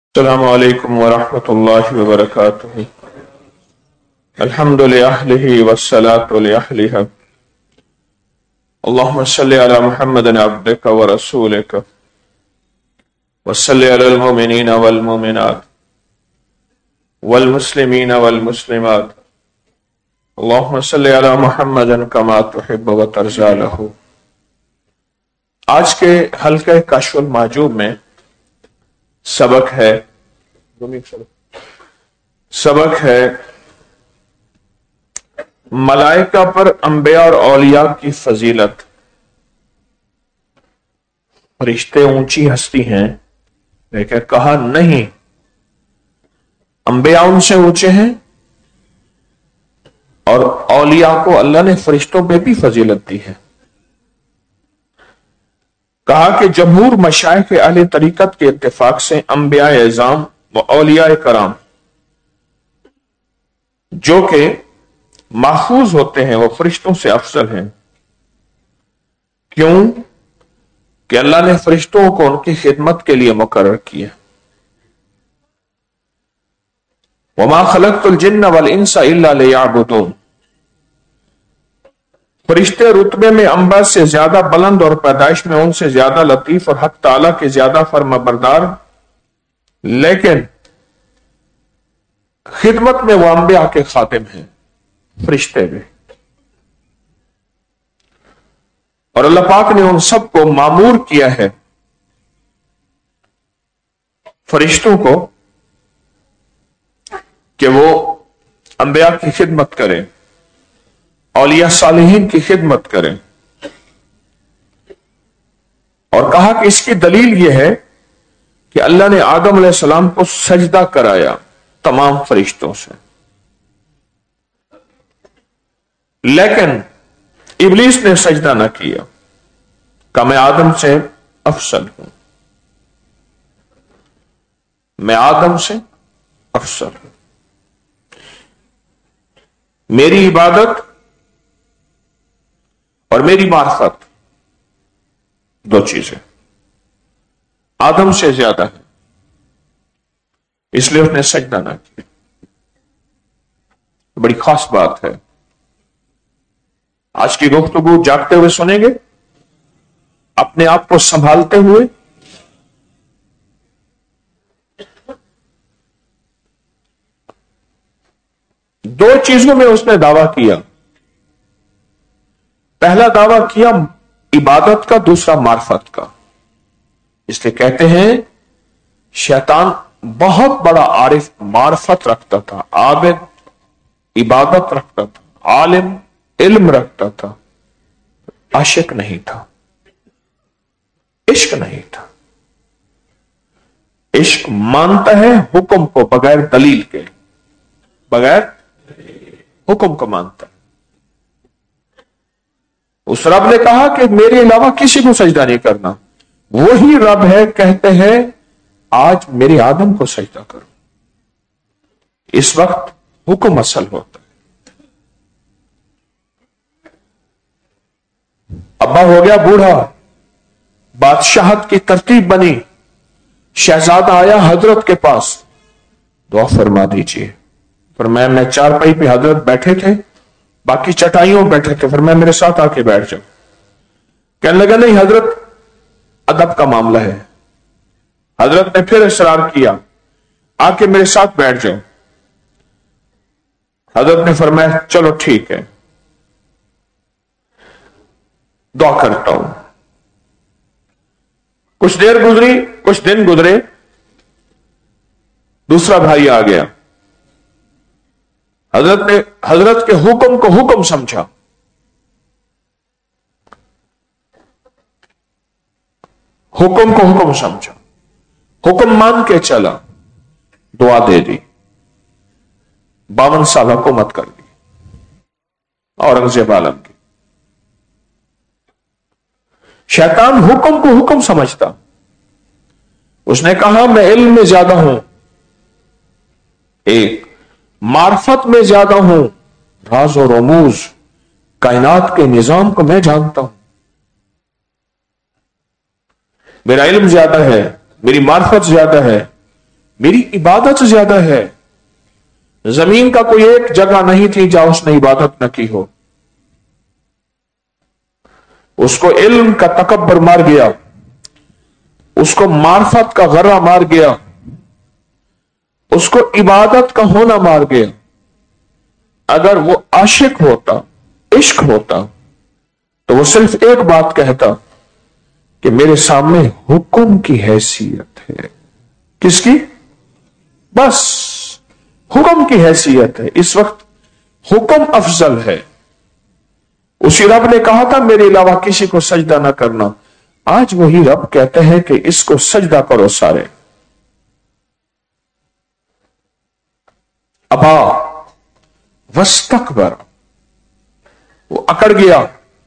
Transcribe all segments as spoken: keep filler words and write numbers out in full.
السلام علیکم ورحمۃ اللہ وبرکاتہ۔ الحمد للہ والصلاة لأہلہ۔ اللہم صلی علی محمد عبدک ورسولک وصلی علی المؤمنین والمؤمنات والمسلمین والمسلمات۔ اللہم صلی علی محمد کما تحب وترضی لہ۔ آج کے حلقہ کشف المحجوب میں سبق ہے سبق ہے ملائکہ پر انبیاء اور اولیاء کی فضیلت۔ فرشتے اونچی ہستی ہیں، لیکن کہا نہیں، انبیاء ان سے اونچے ہیں اور اولیاء کو اللہ نے فرشتوں پہ بھی فضیلت دی ہے۔ کہا کہ جمہور مشائخ اہل طریقت کے اتفاق سے انبیاء اعظام و اولیاء کرام جو کہ محفوظ ہوتے ہیں وہ فرشتوں سے افضل ہیں۔ کیوں؟ کہ اللہ نے فرشتوں کو ان کی خدمت کے لیے مقرر کیا۔ وما خلقت الجن والانس الا ليعبدون۔ فرشتے رتبے میں انبیاء سے زیادہ بلند اور پیدائش میں ان سے زیادہ لطیف اور حق تعالیٰ کے زیادہ فرمانبردار، لیکن خدمت میں وہ انبیاء کے خادم ہیں، فرشتے بھی۔ اور اللہ پاک نے ان سب کو مامور کیا ہے، فرشتوں کو، کہ وہ انبیاء کی خدمت کریں، اولیاء صالحین کی خدمت کریں۔ اور کہا کہ اس کی دلیل یہ ہے کہ اللہ نے آدم علیہ السلام کو سجدہ کرایا تمام فرشتوں سے، لیکن ابلیس نے سجدہ نہ کیا، کہ میں آدم سے افضل ہوں، میں آدم سے افضل ہوں، میری عبادت اور میری معرفت دو چیزیں آدم سے زیادہ ہے، اس لیے اس نے سجدہ نہ کیا۔ بڑی خاص بات ہے۔ آج کی گفتگو جاگتے ہوئے سنیں گے، اپنے آپ کو سنبھالتے ہوئے، دو چیزوں میں اس نے دعویٰ کیا۔ پہلا دعویٰ کیا عبادت کا، دوسرا معرفت کا۔ اس لیے کہتے ہیں شیطان بہت بڑا عارف معرفت رکھتا تھا، عابد عبادت رکھتا تھا، عالم علم رکھتا تھا، عاشق نہیں تھا، عشق نہیں تھا۔ عشق مانتا ہے حکم کو بغیر دلیل کے، بغیر حکم کو مانتا ہے۔ اس رب نے کہا کہ میرے علاوہ کسی کو سجدہ نہیں کرنا، وہی رب ہے کہتے ہیں آج میرے آدم کو سجدہ کرو۔ اس وقت حکم اصل ہوتا ہے۔ ابا ہو گیا بوڑھا، بادشاہت کی ترتیب بنی، شہزادہ آیا حضرت کے پاس، دعا فرما دیجئے۔ فرمایا میں چار پائی پہ حضرت بیٹھے تھے، باقی چٹائیوں بیٹھے تھے، فرمایا میرے ساتھ آ کے بیٹھ جاؤ۔ کہنے لگا نہیں حضرت، ادب کا معاملہ ہے۔ حضرت نے پھر اصرار کیا، آ کے میرے ساتھ بیٹھ جاؤ۔ حضرت نے فرمایا چلو ٹھیک ہے، دعا کرتا ہوں۔ کچھ دیر گزری، کچھ دن گزرے، دوسرا بھائی آ گیا۔ حضرت نے حضرت کے حکم کو حکم سمجھا، حکم کو حکم سمجھا، حکم مان کے چلا، دعا دے دی، باون سال حکومت کر دی اورنگزیب عالم کی۔ شیطان حکم کو حکم سمجھتا، اس نے کہا میں علم میں زیادہ ہوں، ایک معرفت میں زیادہ ہوں، راز و رموز کائنات کے نظام کو میں جانتا ہوں، میرا علم زیادہ ہے، میری معرفت زیادہ ہے، میری عبادت زیادہ ہے. زمین کا کوئی ایک جگہ نہیں تھی جہاں اس نے عبادت نہ کی ہو. اس کو علم کا تکبر مار گیا, اس کو معرفت کا غرہ مار گیا, اس کو عبادت کا ہونا مار گیا. اگر وہ عاشق ہوتا, عشق ہوتا, تو وہ صرف ایک بات کہتا کہ میرے سامنے حکم کی حیثیت ہے. کس کی؟ بس حکم کی حیثیت ہے. اس وقت حکم افضل ہے. اسی رب نے کہا تھا میرے علاوہ کسی کو سجدہ نہ کرنا. آج وہی رب کہتے ہیں کہ اس کو سجدہ کرو سارے. ابا وستکبر, وہ اکڑ گیا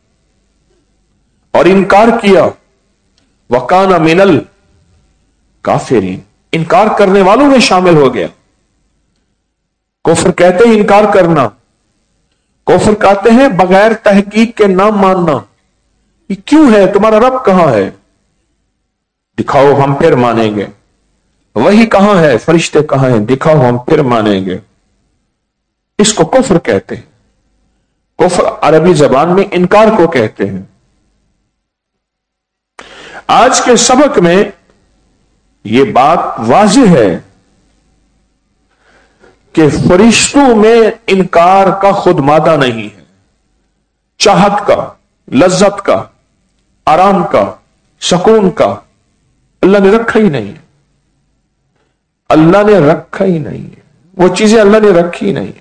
اور انکار کیا. وکان من الکافرین, انکار کرنے والوں میں شامل ہو گیا. کفر کہتے ہیں انکار کرنا, کفر کہتے ہیں بغیر تحقیق کے نام ماننا. یہ کیوں ہے؟ تمہارا رب کہاں ہے؟ دکھاؤ ہم پھر مانیں گے. وہی کہاں ہے؟ فرشتے کہاں ہیں؟ دکھاؤ ہم پھر مانیں گے. اس کو کفر کہتے ہیں. کفر عربی زبان میں انکار کو کہتے ہیں. آج کے سبق میں یہ بات واضح ہے کہ فرشتوں میں انکار کا خود مادہ نہیں ہے. چاہت کا, لذت کا, آرام کا, سکون کا اللہ نے رکھا ہی نہیں ہے. اللہ نے رکھا ہی نہیں ہے. وہ چیزیں اللہ نے رکھی نہیں.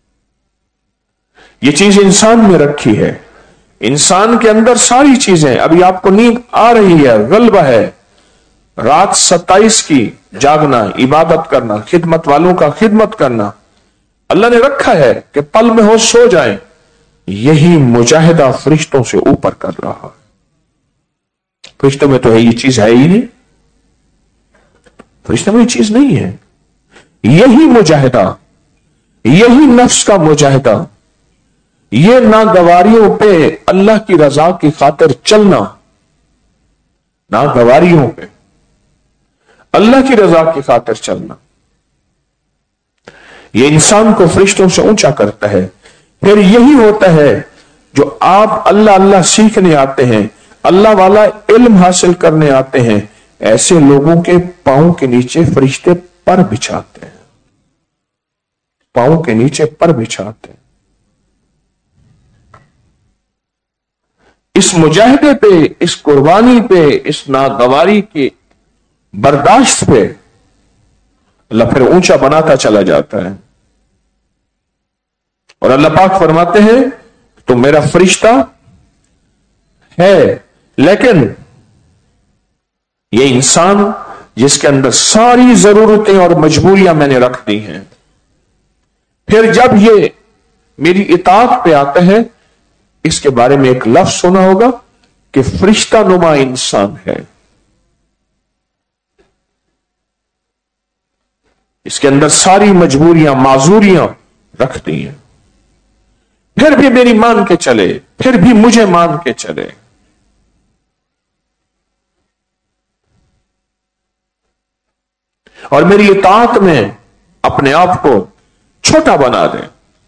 یہ چیز انسان میں رکھی ہے. انسان کے اندر ساری چیزیں. ابھی آپ کو نیند آ رہی ہے, غلبہ ہے, رات ستائیس کی جاگنا, عبادت کرنا, خدمت والوں کا خدمت کرنا اللہ نے رکھا ہے کہ پل میں ہو سو جائیں. یہی مجاہدہ فرشتوں سے اوپر کر رہا ہے. فرشتوں میں تو ہے یہ چیز ہے ہی نہیں. فرشتوں میں یہ چیز نہیں ہے. یہی مجاہدہ, یہی نفس کا مجاہدہ, یہ ناگواریوں پہ اللہ کی رضا کی خاطر چلنا, ناگواریوں پہ اللہ کی رضا کی خاطر چلنا, یہ انسان کو فرشتوں سے اونچا کرتا ہے. پھر یہی ہوتا ہے جو آپ اللہ اللہ سیکھنے آتے ہیں, اللہ والا علم حاصل کرنے آتے ہیں, ایسے لوگوں کے پاؤں کے نیچے فرشتے پر بچھاتے ہیں. پاؤں کے نیچے پر بچھاتے ہیں. اس مجاہدے پہ, اس قربانی پہ, اس ناگواری کی برداشت پہ اللہ پھر اونچا بناتا چلا جاتا ہے. اور اللہ پاک فرماتے ہیں تو میرا فرشتہ ہے, لیکن یہ انسان جس کے اندر ساری ضرورتیں اور مجبوریاں میں نے رکھ دی ہیں, پھر جب یہ میری اطاعت پہ آتا ہے, اس کے بارے میں ایک لفظ سنا ہوگا کہ فرشتہ نما انسان ہے. اس کے اندر ساری مجبوریاں معذوریاں رکھ دی ہیں, پھر بھی میری مان کے چلے, پھر بھی مجھے مان کے چلے. اور میری اطاعت میں اپنے آپ کو چھوٹا بنا دے.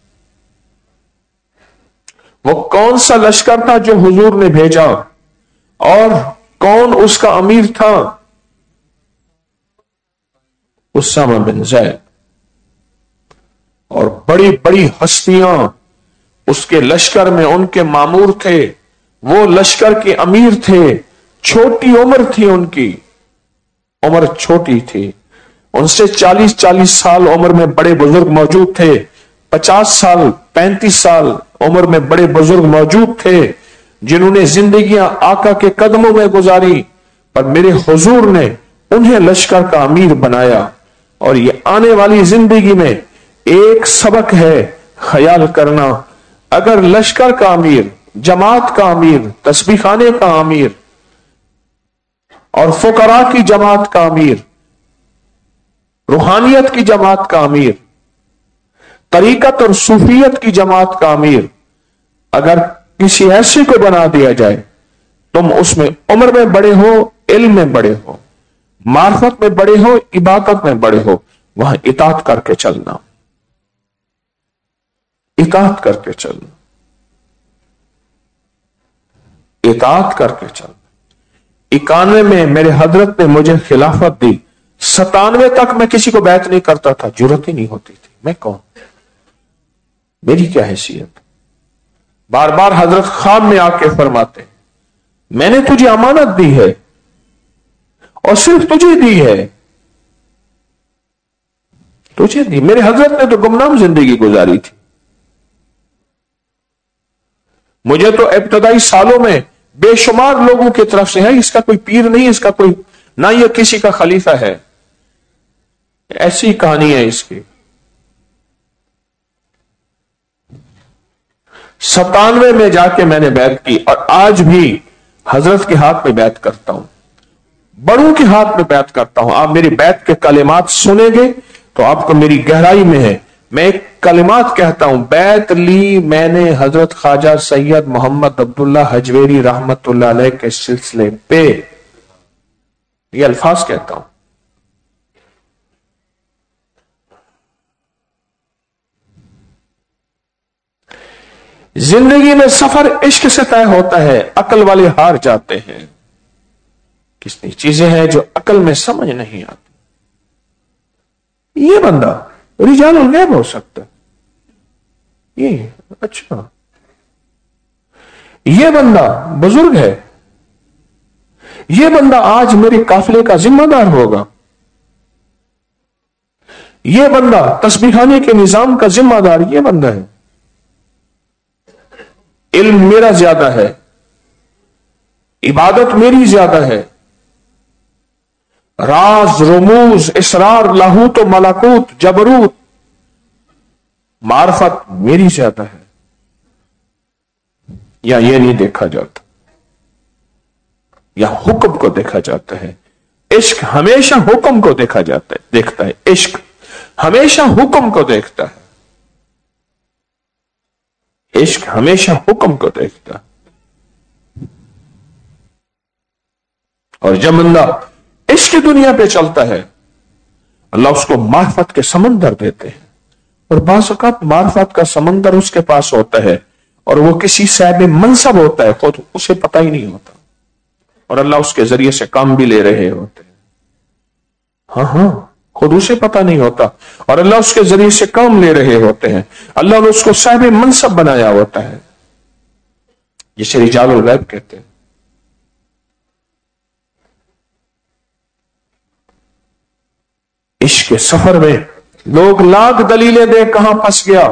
وہ کون سا لشکر تھا جو حضور نے بھیجا, اور کون اس کا امیر تھا؟ اسامہ بن زید. اور بڑی بڑی ہستیاں اس کے لشکر میں ان کے مامور تھے, وہ لشکر کے امیر تھے. چھوٹی عمر تھی ان کی, عمر چھوٹی تھی. ان سے چالیس چالیس سال عمر میں بڑے بزرگ موجود تھے. پچاس سال پینتیس سال عمر میں بڑے بزرگ موجود تھے جنہوں نے زندگیاں آقا کے قدموں میں گزاری, پر میرے حضور نے انہیں لشکر کا امیر بنایا. اور یہ آنے والی زندگی میں ایک سبق ہے خیال کرنا, اگر لشکر کا امیر, جماعت کا امیر, تسبیح خانے کا امیر اور فقراء کی جماعت کا امیر, روحانیت کی جماعت کا امیر, طریقت اور صوفیت کی جماعت کا امیر, اگر کسی ایسے کو بنا دیا جائے, تم اس میں عمر میں بڑے ہو, علم میں بڑے ہو, मार्फत में बड़े हो, इबादत में बड़े हो, वहां इताअत करके चलना, इताअत करके चलना, इताअत करके चलना। इक्यानवे में मेरे हजरत ने मुझे खिलाफत दी, सतानवे तक मैं किसी को बैत नहीं करता था, जरूरत ही नहीं होती थी। मैं कौन, मेरी क्या हैसियत। बार बार हजरत खाम में आके फरमाते, मैंने तुझे अमानत दी है और सिर्फ तुझे दी है, तुझे दी। मेरे हजरत ने तो गुमनाम जिंदगी गुजारी थी। मुझे तो इब्तदाई सालों में बेशुमार लोगों की तरफ से है, इसका कोई पीर नहीं, इसका कोई ना, ये किसी का खलीफा है, ऐसी कहानी है इसकी। सतानवे में जाके मैंने बैत की और आज भी हजरत के हाथ में बैत करता हूं, बड़ों के हाथ में बैत करता हूं। आप मेरी बैत के कलिमात सुनेंगे तो आपको मेरी गहराई में है। मैं एक कलिमात कहता हूं, बैत ली मैंने हजरत ख्वाजा सैयद मोहम्मद अब्दुल्ला हजवेरी रहमतुल्लाह अलैह के सिलसिले पे, ये अल्फाज कहता हूं। जिंदगी में सफर इश्क से तय होता है, अकल वाले हार जाते हैं। कितनी चीजें हैं जो अकल में समझ नहीं आती। ये बंदा रिजालुल गैब हो सकता है, ये अच्छा, ये बंदा बुजुर्ग है, ये बंदा आज मेरे काफिले का जिम्मेदार होगा, ये बंदा तस्बीहाने के निजाम का जिम्मेदार ये बंदा है। इल्म मेरा ज्यादा है, इबादत मेरी ज्यादा है, राज रमूज इसरार लाहूत मलाकूत जबरूत मार्फत मेरी ज्यादा है। या ये नहीं देखा जाता, या हुक्म को देखा जाता है। इश्क हमेशा हुक्म को देखा जाता है, देखता है। इश्क हमेशा हुक्म को देखता है, इश्क हमेशा हुक्म को देखता है। और जब बंदा इश्क की दुनिया पे चलता है, अल्लाह उसको मार्फत के समंदर देते हैं। और बाज़ औक़ात मार्फत का समंदर उसके पास होता है और वो किसी साहिब मनसब होता है, खुद उसे पता ही नहीं होता, और अल्लाह उसके जरिए से काम भी ले रहे होते हैं। हाँ हाँ, खुद उसे पता नहीं होता और अल्लाह उसके जरिए से काम ले रहे होते हैं। अल्लाह ने उसको साहिब मनसब बनाया होता है, जिसे रिजालुल गैब कहते हैं। इश्क के सफर में लोग लाख दलीलें दे, कहां फंस गया।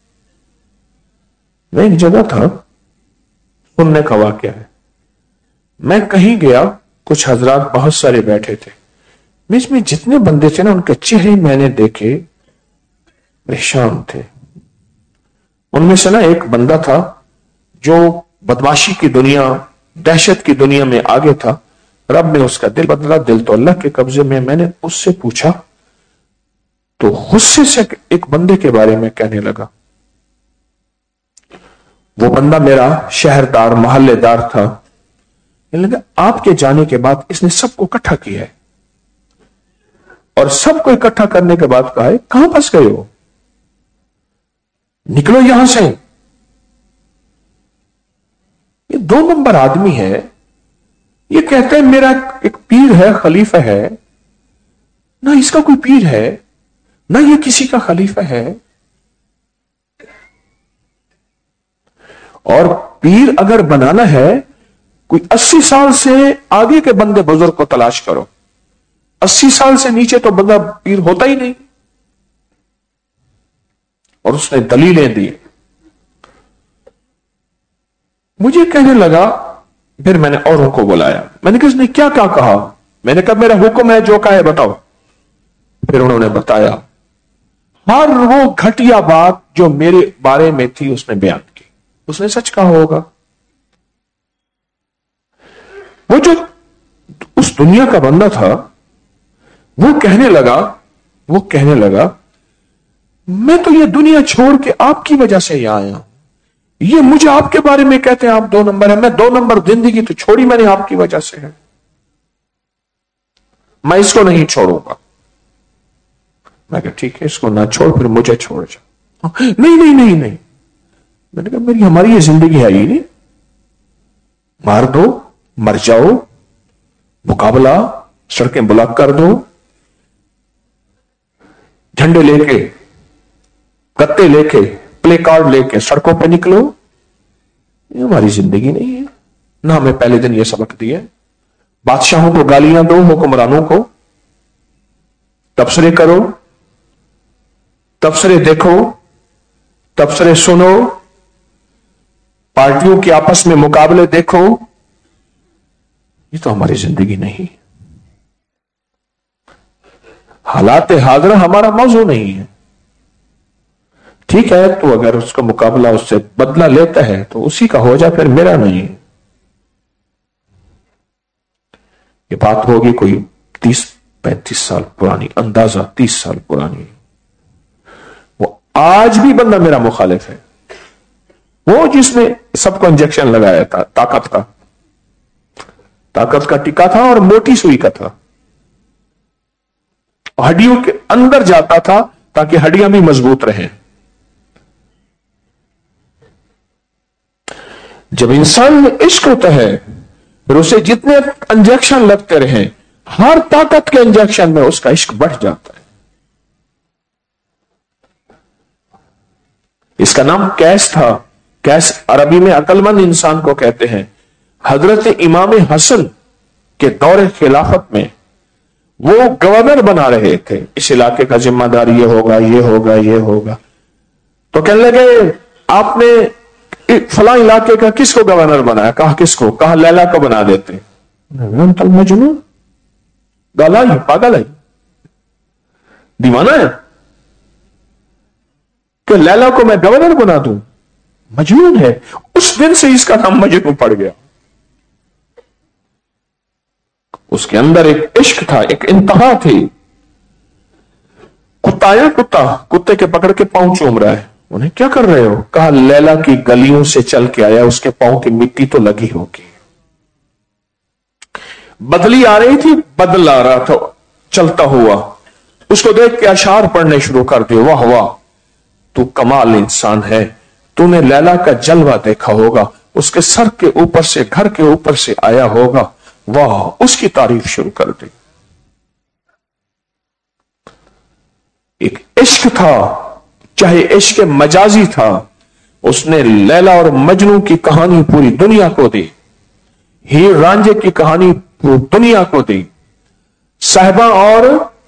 मैं एक जगह था, सुनने का वाकया है। मैं कहीं गया, कुछ हजरात बहुत सारे बैठे थे, बीच में जितने बंदे थे ना, उनके चेहरे मैंने देखे परेशान थे। उनमें से ना एक बंदा था जो बदमाशी की दुनिया, दहशत की दुनिया में आगे था। रब ने उसका दिल बदला, दिल तो अल्लाह के कब्जे में। मैंने उससे पूछा तो गुस्से से एक बंदे के बारे में कहने लगा। वो बंदा मेरा शहरदार, मोहल्लेदार था। कहने लगा, आपके जाने के बाद इसने सबको इकट्ठा किया है और सबको इकट्ठा करने के बाद कहा है, कहां फंस गए हो, निकलो यहां से। ये दो नंबर आदमी है, ये कहते हैं मेरा एक पीर है, खलीफा है। ना इसका कोई पीर है, ना ये किसी का खलीफा है। और पीर अगर बनाना है, कोई अस्सी साल से आगे के बंदे बुजुर्ग को तलाश करो। अस्सी साल से नीचे तो बंदा पीर होता ही नहीं। और उसने दलीलें दी। मुझे कहने लगा, फिर मैंने औरों को बुलाया। मैंने कहा, इसने क्या क्या कहा? मैंने कहा, मेरा हुक्म है, जो कहा है बताओ। फिर उन्होंने बताया। हर वो घटिया बात जो मेरे बारे में थी उसने बयान की। उसने सच कहा होगा। वो जो उस दुनिया का बंदा था, वो कहने लगा वो कहने लगा मैं तो ये दुनिया छोड़ के आपकी वजह से यहां आया हूं। ये मुझे आपके बारे में कहते हैं आप दो नंबर है। मैं दो नंबर जिंदगी तो छोड़ी मैंने आपकी वजह से है। میں اس کو نہیں چھوڑوں گا. میں کہا ٹھیک ہے اس کو نہ چھوڑ پھر مجھے چھوڑ جا. نہیں نہیں نہیں نہیں. میں نے کہا میری ہماری یہ زندگی ہے ہی نہیں. مار دو, مر جاؤ, مقابلہ, سڑکیں بلاک کر دو, جھنڈے لے کے, گتے لے کے, پلے کارڈ لے کے سڑکوں پہ نکلو, یہ ہماری زندگی نہیں ہے. نہ ہمیں پہلے دن یہ سبق دیا. بادشاہوں کو گالیاں دو, حکمرانوں کو تبصرے کرو, تبصرے دیکھو, تبصرے سنو, پارٹیوں کے آپس میں مقابلے دیکھو. یہ تو ہماری زندگی نہیں. حالات حاضرہ ہمارا موضوع نہیں ہے. ٹھیک ہے تو اگر اس کا مقابلہ اس سے بدلہ لیتا ہے تو اسی کا ہو جائے, پھر میرا نہیں ہے. یہ بات ہوگی کوئی تیس پینتیس سال پرانی, اندازہ تیس سال پرانی. وہ آج بھی بندہ میرا مخالف ہے, وہ جس نے سب کو انجیکشن لگایا تھا طاقت کا, طاقت کا ٹکا تھا اور موٹی سوئی کا تھا, ہڈیوں کے اندر جاتا تھا تاکہ ہڈیاں بھی مضبوط رہیں. جب انسان میں عشق ہوتا ہے پھر اسے جتنے انجیکشن لگتے رہیں, ہر طاقت کے انجیکشن میں اس کا عشق بڑھ جاتا ہے. اس کا نام کیس تھا. کیس عربی میں عقل مند انسان کو کہتے ہیں. حضرت امام حسن کے دور خلافت میں وہ گورنر بنا رہے تھے, اس علاقے کا ذمہ دار یہ ہوگا, یہ ہوگا, یہ ہوگا. تو کہنے لگے آپ نے فلاں علاقے کا کس کو گورنر بنایا؟ کہا کس کو؟ کہا لیلا کو بنا دیتے. مجنون, گالا ہی, پاگل ہے, دیوانہ ہے کہ لیلا کو میں گورنر بنا دوں. مجنون ہے. اس دن سے اس کا نام مجنون پڑ گیا. اس کے اندر ایک عشق تھا, ایک انتہا تھی. کتا ہے کتا, کتے کے پکڑ کے پاؤں چوم رہا ہے. انہیں کیا کر رہے ہو؟ کہا لیلا کی گلیوں سے چل کے آیا, اس کے پاؤں کی مٹی تو لگی ہوگی. بدلی آ رہی تھی, بدل آ رہا تھا چلتا ہوا, اس کو دیکھ کے اشعار پڑھنے شروع کر دیے. واہ واہ تو کمال انسان ہے, تو نے لیلا کا جلوہ دیکھا ہوگا, اس کے سر کے اوپر سے, گھر کے اوپر سے آیا ہوگا. واہ, اس کی تعریف شروع کر دی. ایک عشق تھا, چاہے عشق مجازی تھا, اس نے لیلا اور مجنو کی کہانی پوری دنیا کو دی. ہیر رانجھے کی کہانی پوری دنیا کو دی. صاحبہ اور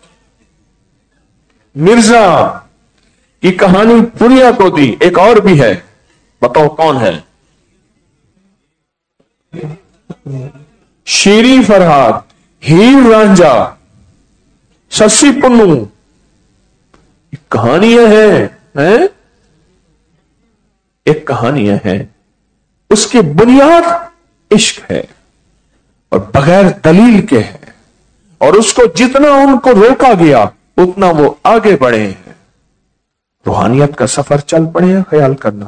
مرزا کی کہانی دنیا کو دی. ایک اور بھی ہے, بتاؤ کون ہے؟ شیری فرہاد, ہیر رانجھا, سسی پنو, کہانیاں ہیں, ایک کہانیاں ہیں. اس کی بنیاد عشق ہے اور بغیر دلیل کے ہے, اور اس کو جتنا ان کو روکا گیا اتنا وہ آگے بڑھے ہیں. روحانیت کا سفر چل پڑے ہیں, خیال کرنا.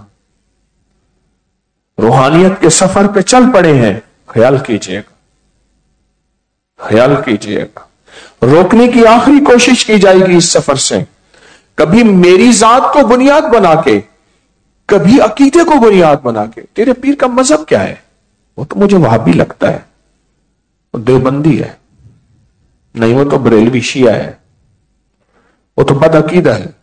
روحانیت کے سفر پہ چل پڑے ہیں, خیال کیجئے گا, خیال کیجئے گا. روکنے کی آخری کوشش کی جائے گی اس سفر سے, کبھی میری ذات کو بنیاد بنا کے, کبھی عقیدے کو بنیاد بنا کے. تیرے پیر کا مذہب کیا ہے؟ وہ تو مجھے وہابی لگتا ہے, وہ دیوبندی ہے. نہیں, وہ تو بریلوی شیعہ ہے, وہ تو بد عقیدہ ہے.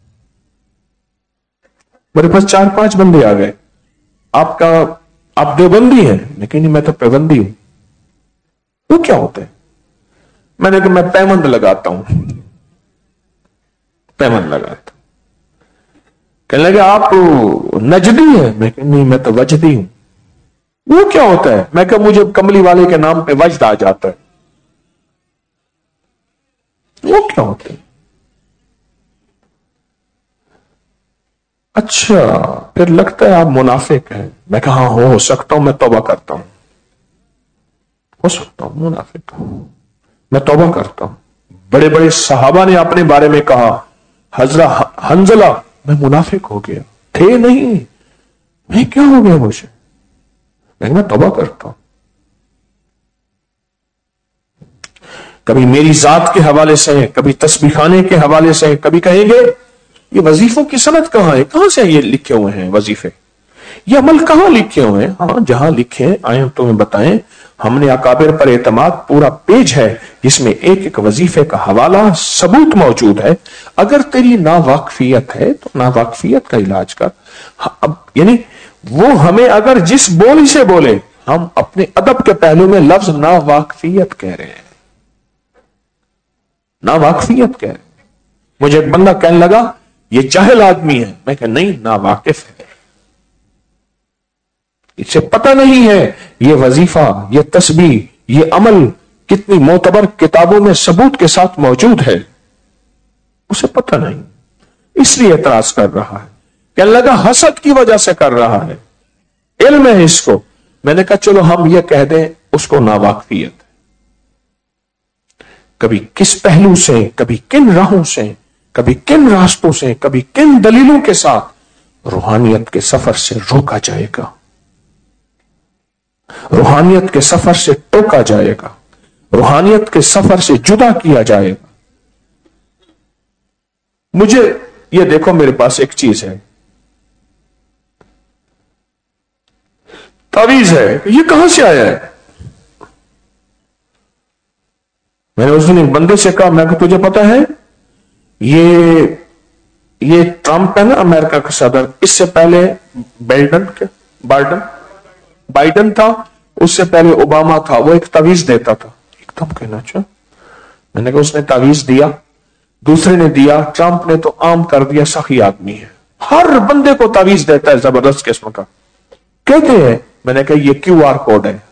میرے پاس چار پانچ بندے آ گئے, آپ کا آپ دیوبندی ہیں, لیکن میں تو پیوندی ہوں. وہ کیا ہوتے ہیں؟ میں نے کہا میں پیمند لگاتا ہوں, پیمند لگاتا ہوں. کہنے لگے آپ نجدی ہیں, میں کہ نہیں میں تو وجدی ہوں. وہ کیا ہوتا ہے؟ میں کہ مجھے کملی والے کے نام پہ وجد آ جاتا ہے. وہ کیا ہوتے ہیں؟ اچھا, پھر لگتا ہے آپ منافق ہیں. میں کہا ہاں ہو سکتا ہوں, میں توبہ کرتا ہوں, ہو سکتا ہوں منافق ہوں, میں توبہ کرتا ہوں. بڑے بڑے صحابہ نے اپنے بارے میں کہا, حضرت حنظلہ میں منافق ہو گیا. تھے نہیں, میں کیا ہو گیا مجھے؟ میں توبہ کرتا ہوں. کبھی میری ذات کے حوالے سے، کبھی تسبیح خانے کے حوالے سے، کبھی کہیں گے یہ وظیفوں کی سند کہاں ہے، کہاں سے یہ لکھے ہوئے ہیں وظیفے، یہ عمل کہاں لکھے ہوئے ہیں؟ ہاں جہاں لکھے آئے تمہیں بتائیں، ہم نے اکابر پر اعتماد پورا پیج ہے جس میں ایک ایک وظیفے کا حوالہ ثبوت موجود ہے. اگر تیری ناواقفیت ہے تو ناواقفیت کا علاج کر. اب یعنی وہ ہمیں اگر جس بولی سے بولے، ہم اپنے ادب کے پہلو میں لفظ ناواقفیت کہہ رہے ہیں، ناواقفیت کہہ رہے ہیں. مجھے ایک بندہ کہنے لگا یہ جاہل آدمی ہے، میں کہ نہیں، ناواقف ہے، اسے پتہ نہیں ہے یہ وظیفہ، یہ تسبیح، یہ عمل کتنی معتبر کتابوں میں ثبوت کے ساتھ موجود ہے، اسے پتہ نہیں، اس لیے اعتراض کر رہا ہے. کہنے لگا حسد کی وجہ سے کر رہا ہے، علم ہے اس کو. میں نے کہا چلو ہم یہ کہہ دیں اس کو ناواقفیت. کبھی کس پہلو سے، کبھی کن راہوں سے، کبھی کن راستوں سے، کبھی کن دلیلوں کے ساتھ روحانیت کے سفر سے روکا جائے گا، روحانیت کے سفر سے ٹوکا جائے گا، روحانیت کے سفر سے جدا کیا جائے گا. مجھے یہ دیکھو، میرے پاس ایک چیز ہے، تعویذ ہے، یہ کہاں سے آیا ہے؟ میں نے اس دن ایک بندے سے کہا، میں کہ تجھے پتا ہے یہ یہ ٹرمپ ہے نا امریکہ کا صدر، اس سے پہلے بائیڈن بائیڈن بائیڈن تھا، اس سے پہلے اوباما تھا، وہ ایک تعویذ دیتا تھا. ایک دم کہنا چاہ میں نے کہا اس نے تعویذ دیا، دوسرے نے دیا، ٹرمپ نے تو عام کر دیا، سخی آدمی ہے، ہر بندے کو تعویذ دیتا ہے زبردست قسم کا. کہتے ہیں، میں نے کہا یہ کیو آر کوڈ ہے،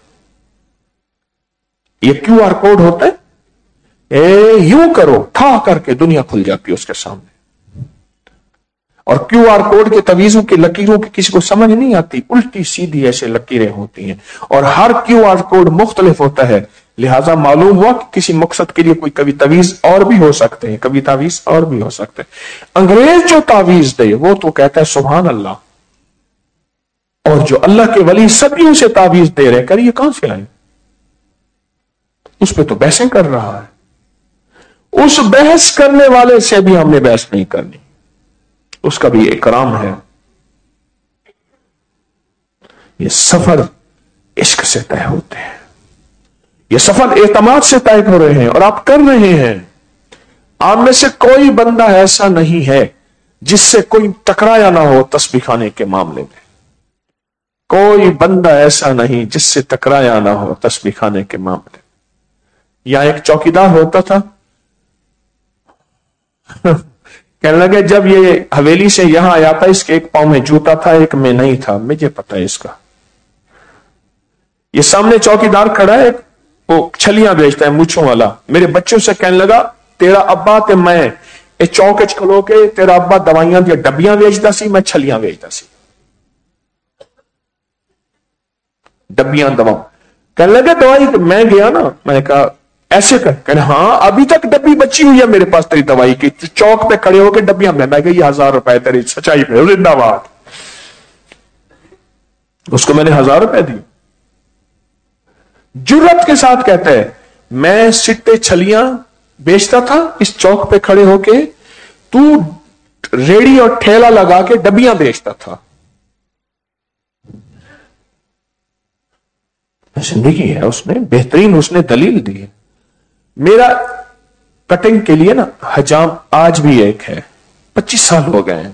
یہ کیو آر کوڈ ہوتا ہے، اے یوں کرو، ٹھا کر کے دنیا کھل جاتی ہے اس کے سامنے. اور کیو آر کوڈ کے تعویذوں کی لکیروں کی کسی کو سمجھ نہیں آتی، الٹی سیدھی ایسے لکیریں ہوتی ہیں، اور ہر کیو آر کوڈ مختلف ہوتا ہے. لہذا معلوم ہوا کہ کسی مقصد کے لیے کوئی کبھی تعویذ اور بھی ہو سکتے ہیں، کبھی تعویذ اور بھی ہو سکتے ہیں. انگریز جو تعویذ دے وہ تو کہتا ہے سبحان اللہ، اور جو اللہ کے ولی صدیوں سے تعویذ دے رہے کر یہ کہاں سے آئے؟ اس پہ تو بحثیں کر رہا ہے. اس بحث کرنے والے سے بھی ہم نے بحث نہیں کرنی، اس کا بھی اکرام ہے. یہ سفر عشق سے طے ہوتے ہیں، یہ سفر اعتماد سے طے ہو رہے ہیں، اور آپ کر رہے ہیں. آپ میں سے کوئی بندہ ایسا نہیں ہے جس سے کوئی ٹکرایا نہ ہو تسبیح خانے کے معاملے میں. کوئی بندہ ایسا نہیں جس سے ٹکرایا نہ ہو تسبیح خانے کے معاملے. یہاں ایک چوکیدار ہوتا تھا، کہنے لگے جب یہ حویلی سے یہاں آیا تھا اس کے ایک پاؤں میں جوتا تھا، ایک میں نہیں تھا، مجھے پتا ہے اس کا. یہ سامنے چوکیدار کھڑا ہے، وہ چھلیاں بیچتا ہے مچھوں والا. میرے بچوں سے کہنے لگا تیرا ابا تے میں اے چوک وچ کھلو کے تیرا ابا دوائیاں دی ڈبیاں بیچدا سی، میں چھلیاں بیچدا سی، ڈبیاں دوا. کہنے لگے دوائی. میں گیا نا، میں نے کہا ایسے کر، کہنے ہاں ابھی تک ڈبی بچی ہوئی ہے میرے پاس تیری دوائی کی. چوک پہ کھڑے ہو کے ڈبیاں میں میں کہ یہ ہزار روپے تیری سچائی پہ زندہ باد. اس کو میں نے ہزار روپے دی. جرت کے ساتھ کہتا ہے میں سٹے چھلیاں بیچتا تھا اس چوک پہ کھڑے ہو کے، تو ریڑی اور ٹھیلا لگا کے ڈبیاں بیچتا تھا. زندگی ہے، اس نے بہترین اس نے دلیل دی ہے. میرا کٹنگ کے لیے نا حجام آج بھی ایک ہے، پچیس سال ہو گئے ہیں.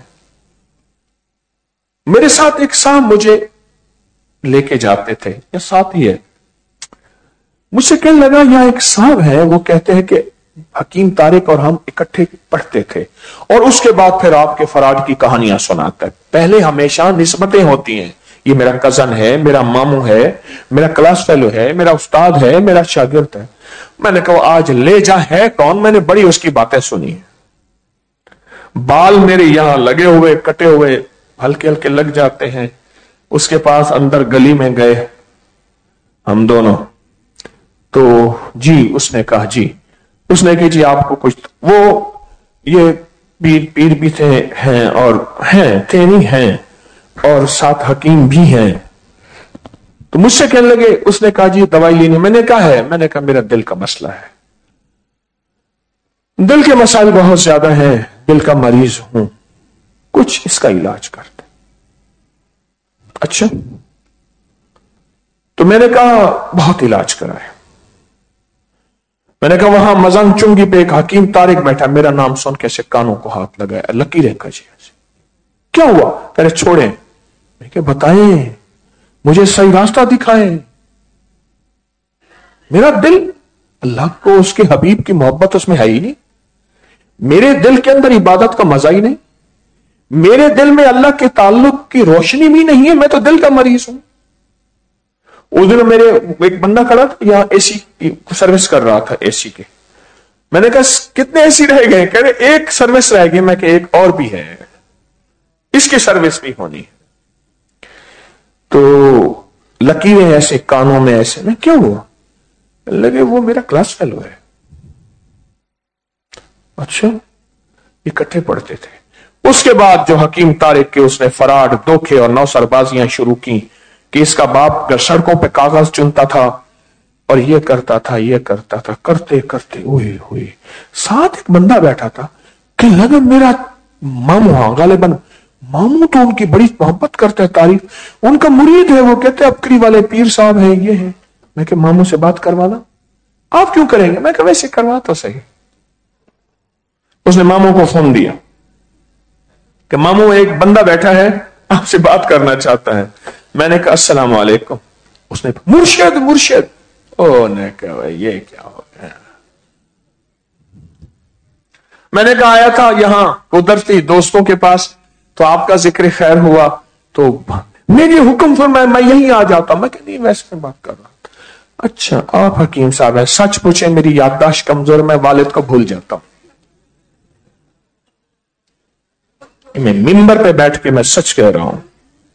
میرے ساتھ ایک صاحب مجھے لے کے جاتے تھے، یا ساتھ ہی ہے. مجھ سے کہنے لگا یہاں ایک صاحب ہے، وہ کہتے ہیں کہ حکیم طارق اور ہم اکٹھے پڑھتے تھے، اور اس کے بعد پھر آپ کے فراڈ کی کہانیاں سناتا ہے. پہلے ہمیشہ نسبتیں ہوتی ہیں، یہ میرا کزن ہے، میرا ماموں ہے، میرا کلاس فیلو ہے، میرا استاد ہے، میرا شاگرد ہے. میں نے کہا آج لے جا ہے کون؟ میں نے بڑی اس کی باتیں سنی. بال میرے یہاں لگے ہوئے کٹے ہوئے ہلکے ہلکے لگ جاتے ہیں. اس کے پاس اندر گلی میں گئے ہم دونوں، تو جی اس نے کہا جی اس نے کہا جی آپ کو کچھ، وہ یہ پیر پیر بھی تھے ہیں اور ہیں تینی ہیں اور ساتھ حکیم بھی ہیں. تو مجھ سے کہنے لگے، اس نے کہا جی دوائی لینی. میں نے کہا ہے، میں نے کہا میرا دل کا مسئلہ ہے. دل کے مسائل بہت زیادہ ہیں، دل کا مریض ہوں، کچھ اس کا علاج کرتے۔ اچھا، تو میں نے کہا بہت علاج کرا ہے۔ میں نے کہا وہاں مزنگ چنگی پہ ایک حکیم طارق بیٹھا، میرا نام سن کے ایسے کانوں کو ہاتھ لگایا، لکیریں کجی ایسے۔ کیا ہوا؟ کہہ رہے چھوڑیں۔ میں کہ بتائیں، مجھے صحیح راستہ دکھائیں۔ میرا دل اللہ کو، اس کے حبیب کی محبت اس میں ہے ہی نہیں، میرے دل کے اندر عبادت کا مزہ ہی نہیں، میرے دل میں اللہ کے تعلق کی روشنی بھی نہیں ہے، میں تو دل کا مریض ہوں۔ اس دن میرے ایک بندہ کھڑا تھا یہاں، اے سی کی سروس کر رہا تھا، اے سی کے۔ میں نے کہا کتنے اے سی رہ گئے؟ کہہ رہے ایک سروس رہ گئی۔ میں کہ ایک اور بھی ہے، اس کی سروس بھی ہونی ہے۔ تو لکیریں ایسے کانوں میں ایسے، میں کیا ہوا؟ لگے وہ میرا کلاس فیلو ہے۔ اچھا، اکٹھے پڑھتے تھے۔ اس کے بعد جو حکیم طارق کے اس نے فراڈ، دھوکے اور نوسر بازیاں شروع کی کہ اس کا باپ سڑکوں پہ کاغذ چنتا تھا اور یہ کرتا تھا یہ کرتا تھا، کرتے کرتے ہوئے ہوئے ساتھ ایک بندہ بیٹھا تھا کہ لگا میرا ماموں، ہاں غالباً ماموں تو ان کی بڑی محبت کرتا ہے، تعریف، ان کا مرید ہے، وہ کہتے ہیں ابکری والے پیر صاحب ہیں، یہ ہے۔ میں کہ ماموں سے بات کروانا۔ آپ کیوں کریں گے؟ میں کہ ویسے کروا تو صحیح۔ اس نے ماموں کو فون دیا کہ ماموں ایک بندہ بیٹھا ہے آپ سے بات کرنا چاہتا ہے۔ میں نے کہا السلام علیکم۔ اس نے مرشد مرشد او نے کہا یہ کیا ہو گیا؟ میں نے کہا آیا تھا یہاں قدرتی دوستوں کے پاس تو آپ کا ذکر خیر ہوا تو میری حکم فرمایا میں یہیں آ جاتا ہوں۔ میں کہ نہیں ویسے میں بات کر رہا تھا۔ اچھا آپ حکیم صاحب ہیں، سچ پوچھیں میری یادداشت کمزور، میں والد کو بھول جاتا ہوں۔ میں ممبر پہ بیٹھ کے میں سچ کہہ رہا ہوں۔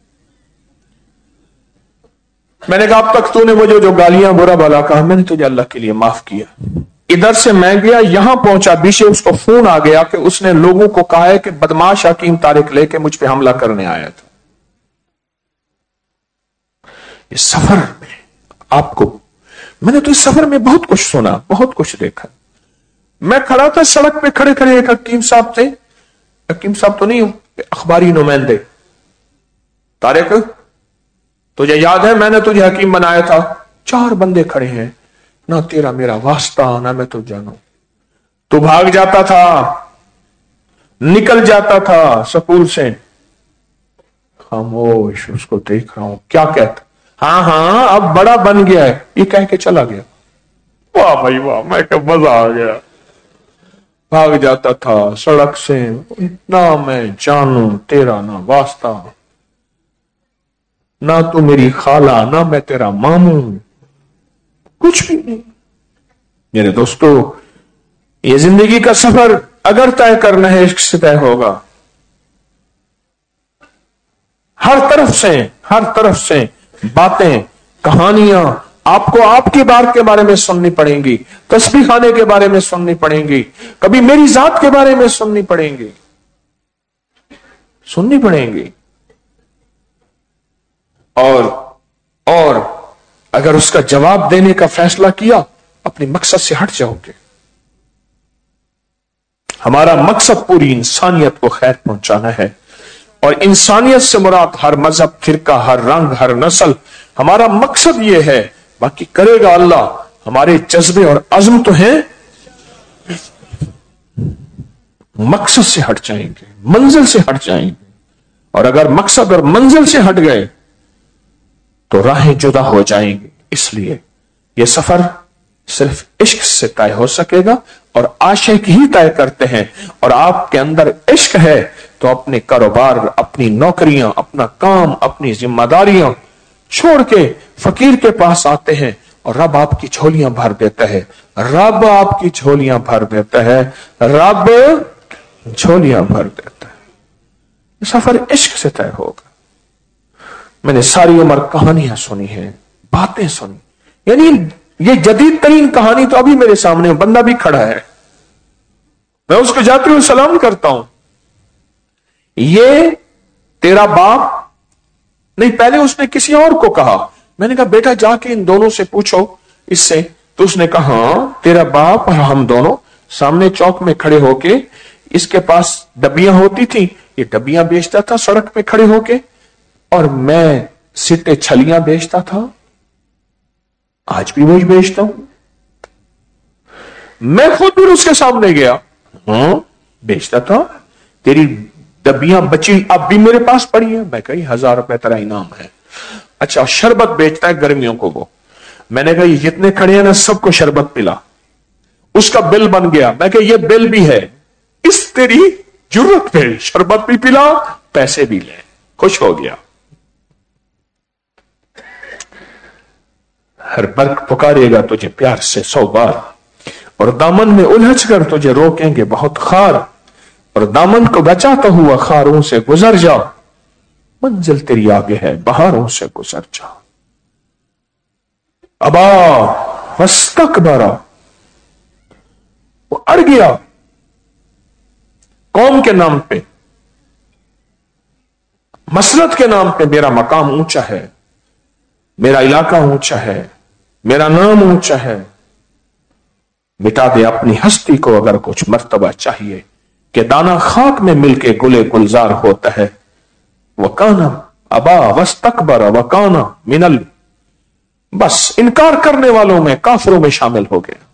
میں نے کہا اب تک تو نے مجھے جو گالیاں برا بھلا کہا میں نے تجھے اللہ کے لیے معاف کیا۔ ادھر سے میں گیا یہاں پہنچا، بیچے اس کو فون آ گیا کہ اس نے لوگوں کو کہا ہے کہ بدماش حکیم طارق لے کے مجھ پہ حملہ کرنے آیا تھا۔ اس سفر میں آپ کو میں نے تو اس سفر میں بہت کچھ سنا، بہت کچھ دیکھا۔ میں کھڑا تھا سڑک پہ، کھڑے کھڑے ایک حکیم صاحب تھے، حکیم صاحب تو نہیں، اخباری نمائندے، طارق تجھے یاد ہے میں نے تجھے حکیم بنایا تھا؟ چار بندے کھڑے ہیں، نہ تیرا میرا واسطہ نہ میں تو جانوں۔ تو بھاگ جاتا تھا، نکل جاتا تھا سکول سے، خاموش اس کو دیکھ رہا ہوں کیا کہتا، ہاں ہاں اب بڑا بن گیا ہے، یہ کہہ کے چلا گیا۔ واہ بھائی واہ، میں کہ مزہ آ گیا۔ بھاگ جاتا تھا سڑک سے، نہ میں جانوں تیرا نہ واسطہ، نہ تو میری خالہ نہ میں تیرا ماموں، کچھ بھی نہیں۔ میرے دوستو یہ زندگی کا سفر اگر طے کرنا ہے عشق سے طے ہوگا۔ ہر طرف سے ہر طرف سے باتیں، کہانیاں آپ کو آپ کی بات کے بارے میں سننی پڑیں گی، تسبیح خانے کے بارے میں سننی پڑیں گی، کبھی میری ذات کے بارے میں سننی پڑیں گی سننی پڑیں گی اور اور اگر اس کا جواب دینے کا فیصلہ کیا اپنے مقصد سے ہٹ جاؤ گے۔ ہمارا مقصد پوری انسانیت کو خیر پہنچانا ہے، اور انسانیت سے مراد ہر مذہب، فرقہ، ہر رنگ، ہر نسل، ہمارا مقصد یہ ہے، باقی کرے گا اللہ۔ ہمارے جذبے اور عزم تو ہیں، مقصد سے ہٹ جائیں گے، منزل سے ہٹ جائیں گے، اور اگر مقصد اور منزل سے ہٹ گئے تو راہیں جدا ہو جائیں گی۔ اس لیے یہ سفر صرف عشق سے طے ہو سکے گا، اور عاشق ہی طے کرتے ہیں، اور آپ کے اندر عشق ہے تو اپنے کاروبار، اپنی نوکریاں، اپنا کام، اپنی ذمہ داریاں چھوڑ کے فقیر کے پاس آتے ہیں، اور رب آپ کی جھولیاں بھر دیتا ہے، رب آپ کی جھولیاں بھر دیتا ہے، رب جھولیاں بھر دیتا ہے۔ سفر عشق سے طے ہوگا۔ میں نے ساری عمر کہانیاں سنی ہیں، باتیں سنی، یعنی یہ جدید ترین کہانی تو ابھی میرے سامنے بندہ بھی کھڑا ہے، میں اس کو جاتے ہوئے سلام کرتا ہوں، یہ تیرا باپ نہیں، پہلے اس نے کسی اور کو کہا، میں نے کہا بیٹا جا کے ان دونوں سے پوچھو اس سے، تو اس نے کہا ہاں تیرا باپ اور ہم دونوں सामने चौक में खड़े होके, इसके पास डब्बियां होती थी, ये डब्बियां बेचता था सड़क पे खड़े होके, और मैं सिट्टे छलियां बेचता था। आज भी वही बेचता हूं। मैं खुद भी उसके सामने गया, हाँ बेचता था, तेरी डब्बियां बची अब भी मेरे पास पड़ी है। मैं कही हजार रुपए तेरा इनाम है। अच्छा, शरबत बेचता है गर्मियों को वो। मैंने कहा ये जितने खड़े हैं ना सबको शरबत पिला। उसका बिल बन गया। मैं कहा ये बिल भी है, इस तेरी जरूरत पे शरबत भी पिला, पैसे भी ले। खुश हो गया। हर बर्क पुकारेगा तुझे प्यार से सौ बार, और दामन में उलझ कर तुझे रोकेंगे बहुत खार, और दामन को बचाता हुआ खारों से गुजर जा, मंजिल तेरी आगे है बहारों से गुजर जा। अबा वस्तकबरा, वो अड़ गया कौम के नाम पे, मसलत के नाम पे। मेरा मकाम ऊंचा है, मेरा इलाका ऊंचा है, मेरा नाम ऊंचा है। मिटा दे अपनी हस्ती को अगर कुछ मर्तबा चाहिए, कि दाना खाक में मिलके गुले गुलजार होता है। वकाना अबा वस्तकबरा वकाना मिनल, बस इनकार करने वालों में, काफिरों में शामिल हो गया।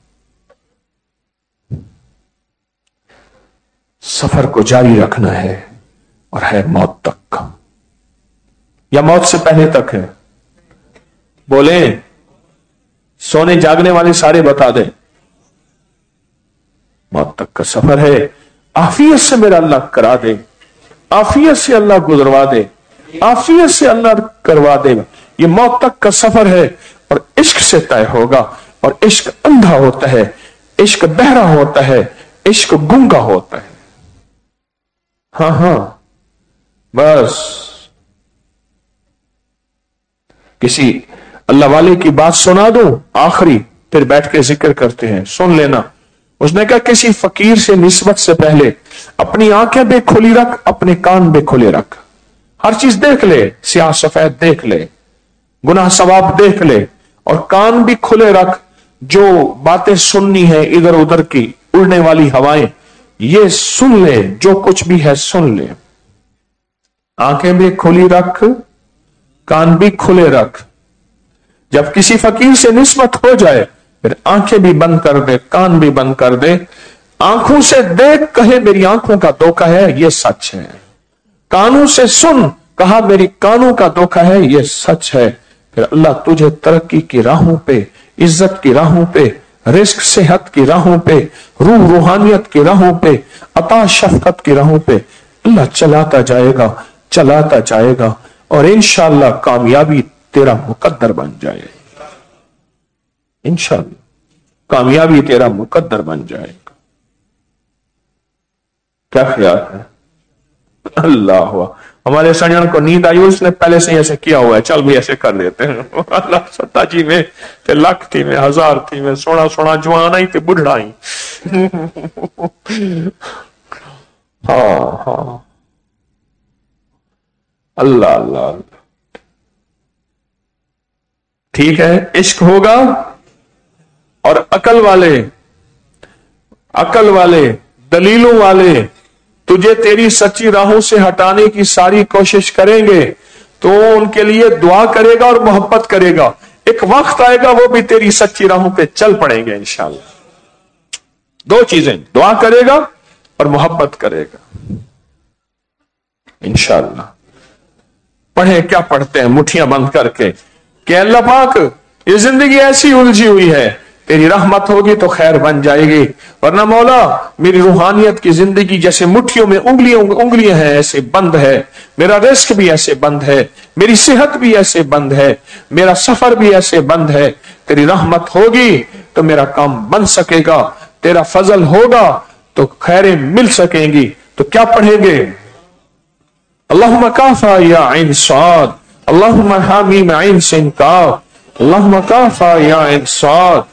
सफर को जारी रखना है, और है मौत तक, या मौत से पहले तक है। बोले सोने जागने वाले सारे बता दें, मौत तक का सफर है। आफियत से मेरा अल्लाह करा दे, आफियत से अल्लाह गुजरवा दे, आफियत से अल्लाह करवा दे। ये मौत तक का सफर है, और इश्क से तय होगा। और इश्क अंधा होता है, इश्क बहरा होता है, इश्क गूंगा होता है। हाँ हाँ, बस किसी अल्लाह वाले की बात सुना दूं आखिरी, फिर बैठ के जिक्र करते हैं, सुन लेना। उसने कहा किसी फकीर से निस्बत से पहले अपनी आंखें भी खुली रख, अपने कान भी खुले रख। हर चीज देख ले, स्याह सफेद देख ले, गुनाह सवाब देख ले, और कान भी खुले रख। जो बातें सुननी है इधर उधर की उड़ने वाली हवाएं, ये सुन ले, जो कुछ भी है सुन ले। आंखें भी खुली रख, कान भी खुले रख। जब किसी फकीर से निस्बत हो जाए, फिर आंखें भी बंद कर दे, कान भी बंद कर दे। आंखों से देख, कहे मेरी आंखों का धोखा है, ये सच है। कानों से सुन, कहा मेरी कानों का धोखा है, ये सच है। फिर अल्लाह तुझे तरक्की की राहों पे, इज्जत की राहों पे, रिस्क सेहत की राहों पे, रूह रूहानियत की राहों पे, अता शफकत की राहों पे अल्लाह चलाता जाएगा, चलाता जाएगा। और इंशाअल्लाह कामयाबी तेरा मुकद्दर बन जाए, इंशाअल्लाह कामयाबी तेरा मुकद्दर बन जाएगा। क्या ख्याल है? अल्लाह, हमारे सजन को नींद आई, उसने पहले से ऐसे किया हुआ है, चल भी ऐसे कर लेते हैं। अल्लाह सत्ता जी में ते लाख थी में हजार थी में सोना सोना जवान आई ते बुढ़ा आई। हाँ हाँ, अल्लाह अल्लाह, ठीक है। इश्क होगा, और अकल वाले, अकल वाले, दलीलों वाले तुझे तेरी सच्ची राहों से हटाने की सारी कोशिश करेंगे, तो उनके लिए दुआ करेगा और मोहब्बत करेगा। एक वक्त आएगा वो भी तेरी सच्ची राहों पे चल पड़ेंगे इंशाअल्लाह। दो चीजें, दुआ करेगा और मोहब्बत करेगा इंशाअल्लाह। पढ़े क्या पढ़ते हैं मुट्ठियां बंद करके कि अल्लाह पाक ये जिंदगी ऐसी उलझी हुई है, तेरी रहमत होगी तो खैर बन जाएगी, वरना मौला मेरी रूहानियत की जिंदगी जैसे मुट्ठियों में उंगलियों उंगलियां हैं ऐसे बंद है, मेरा रिस्क भी ऐसे बंद है, मेरी सेहत भी ऐसे बंद है, मेरा सफर भी ऐसे बंद है। तेरी रहमत होगी तो मेरा काम बन सकेगा, तेरा फजल होगा तो खैरें मिल सकेंगी। तो क्या पढ़ेंगे? अल्लाहुम्मा काफा या ऐन साद, अल्लाहुम्मा हामीम ऐन सिन काफ, अल्लाहुम्मा काफा या ऐन साद,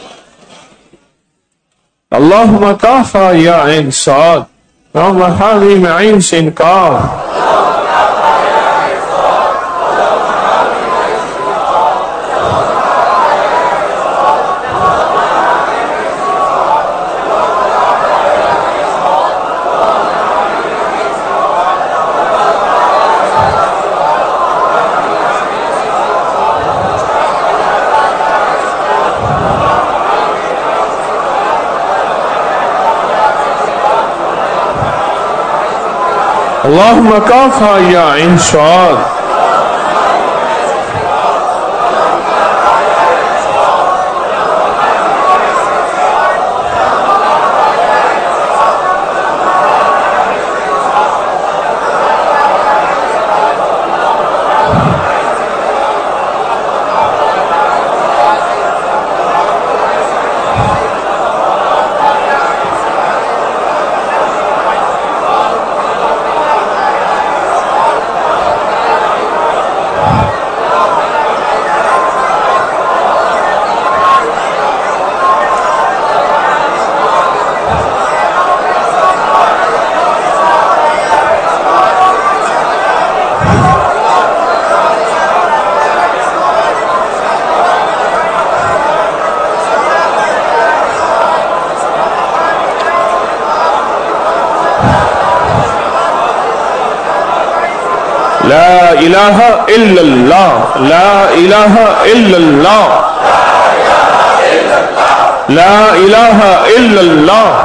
अल्लाहुम्मा काफा या ऐन साद, अल्लाहुम्मा हामीम ऐन सिन काफ। اللهم كافها يا عين صاد. لا الہ الا اللہ، لا الہ الا اللہ، لا الہ الا اللہ،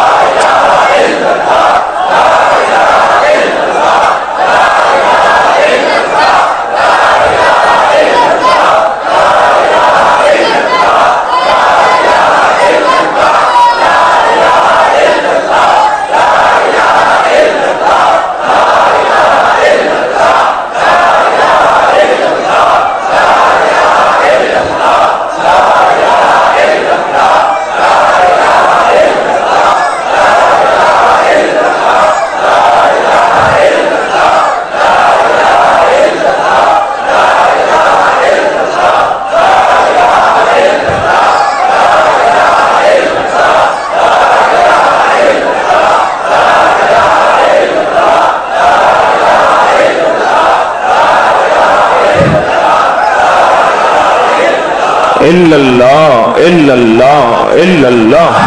الا اللہ الا اللہ الا اللہ،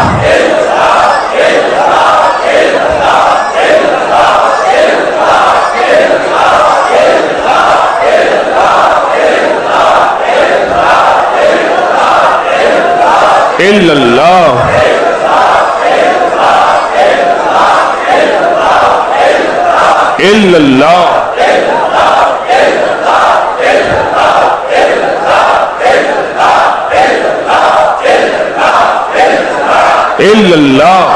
الا اللہ، الا اللہ، الا اللہ،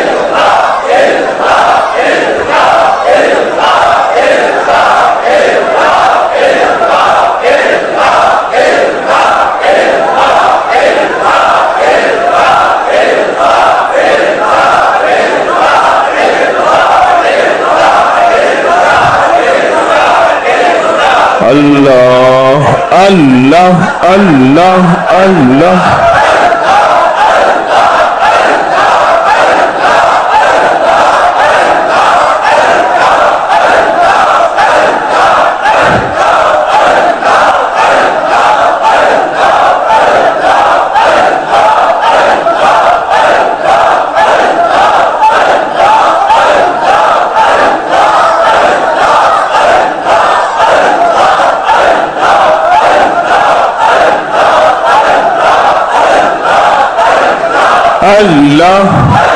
اللہ اللہ اللہ اللہ، اللہ،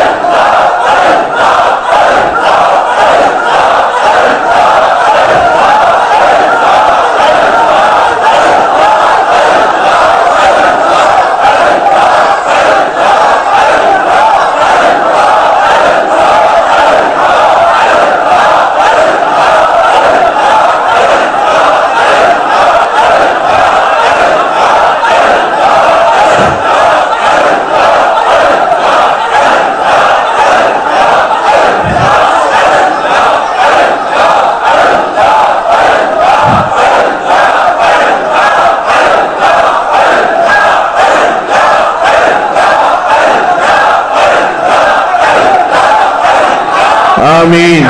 آمین۔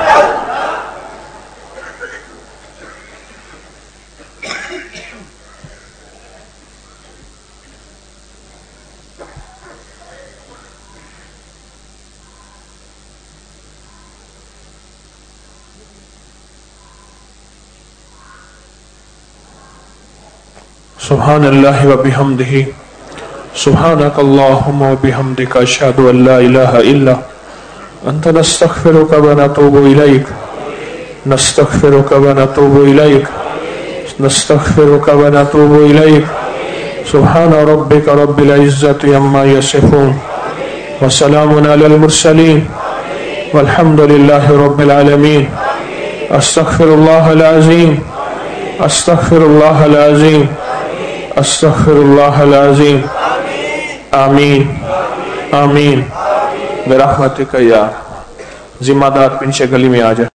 سبحان اللہ و بحمدہ، سبحانک اللہم و بحمدک، اشہد ان لا الہ الا انت، نستغفرک و نتوب الیک۔ نستغفرك ونتوب إليك نستغفرك ونتوب إليك سبحان ربك رب العزة عما يصفون وسلام على المرسلين والحمد لله رب العالمين استغفر الله العظيم استغفر الله العظيم استغفر الله العظيم آمین آمین برحمتک یا ذمہ دار پیچھے گلی میں آ جائے.